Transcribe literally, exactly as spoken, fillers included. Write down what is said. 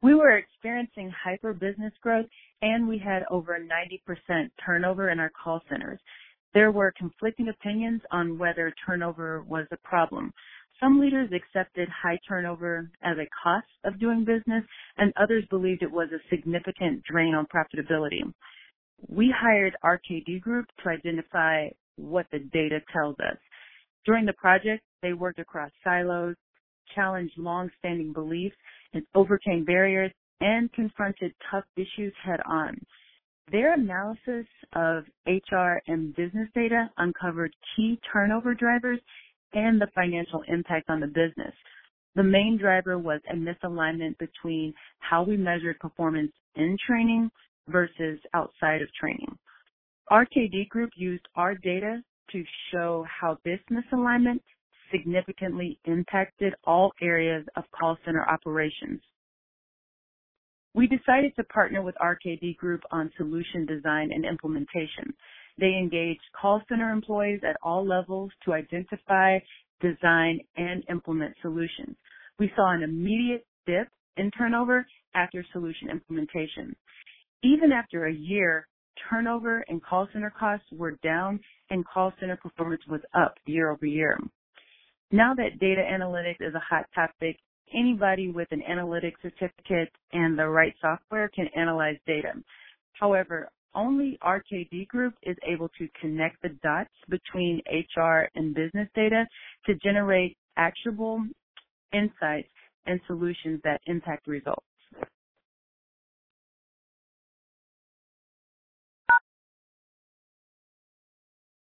We were experiencing hyper business growth, and we had over ninety percent turnover in our call centers. There were conflicting opinions on whether turnover was a problem. Some leaders accepted high turnover as a cost of doing business, and others believed it was a significant drain on profitability. We hired R K D Group to identify what the data tells us. During the project, they worked across silos, challenged long-standing beliefs, and overcame barriers and confronted tough issues head-on. Their analysis of H R and business data uncovered key turnover drivers and the financial impact on the business. The main driver was a misalignment between how we measured performance in training versus outside of training. R K D Group used our data to show how this misalignment significantly impacted all areas of call center operations. We decided to partner with R K D Group on solution design and implementation. They engaged call center employees at all levels to identify, design, and implement solutions. We saw an immediate dip in turnover after solution implementation. Even after a year, turnover and call center costs were down and call center performance was up year over year. Now that data analytics is a hot topic, anybody with an analytics certificate and the right software can analyze data. However, only R K D Group is able to connect the dots between H R and business data to generate actionable insights and solutions that impact results.